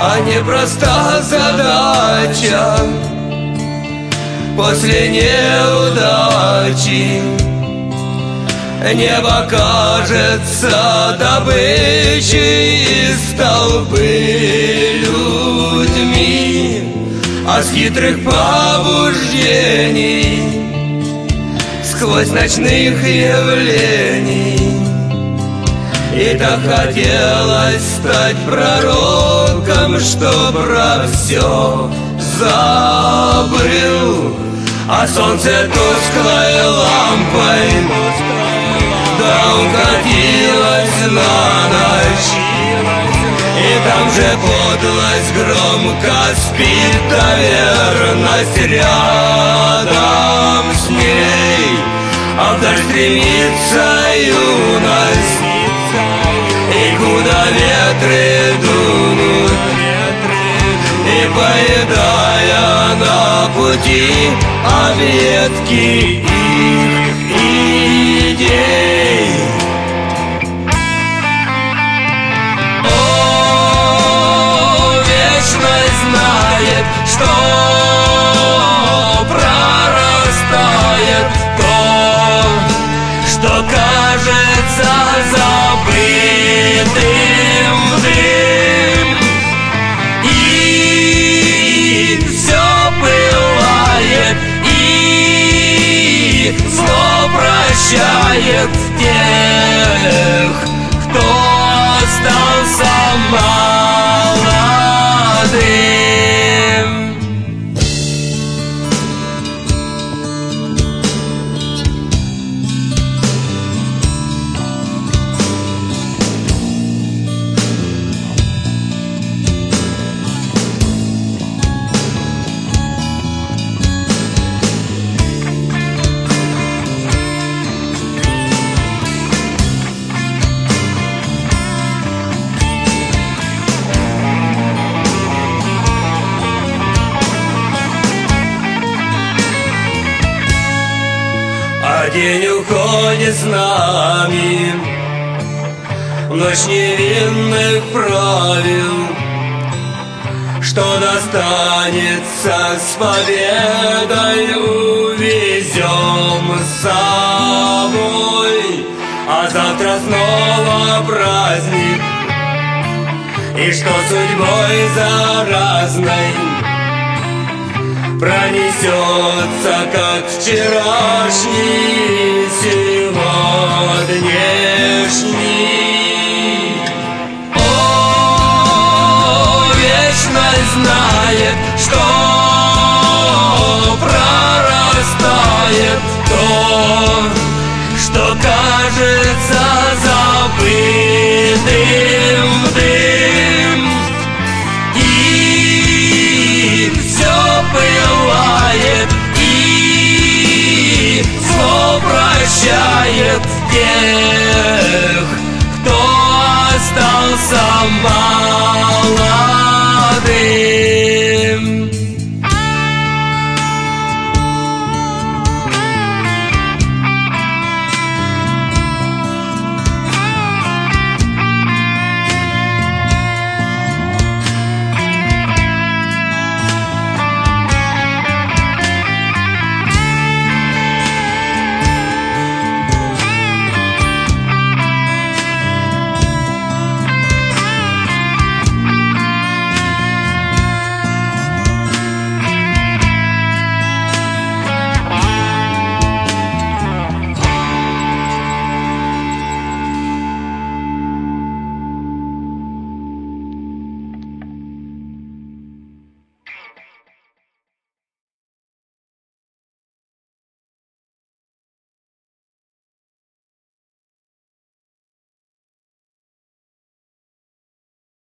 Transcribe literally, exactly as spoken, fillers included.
а непроста задача. После неудачи небо кажется добычей из толпы людьми, а с хитрых побуждений, сквозь ночных явлений. И так хотелось стать пророком, что про все забыл, а солнце тусклой лампой да укатилось на ночь. И там же подлость громко спит, а верность рядом с ней. А вдаль стремится юность, и куда ветры дунут, и поедая на пути объедки их идей. О, вечность знает, что прорастает то, что кажется забытым дым. И все пылает, и зло прощает тех, кто остался молодым. День уходит с нами, ночь невинных правил, что достанется с победой, увезем с собой. А завтра снова праздник, и что судьбой заразной пронесется, как вчерашний, сегодняшний. О, вечность знает, что прорастает то, что кажется забытым дым. И все пылает, и зло прощает тех, кто остался молодым.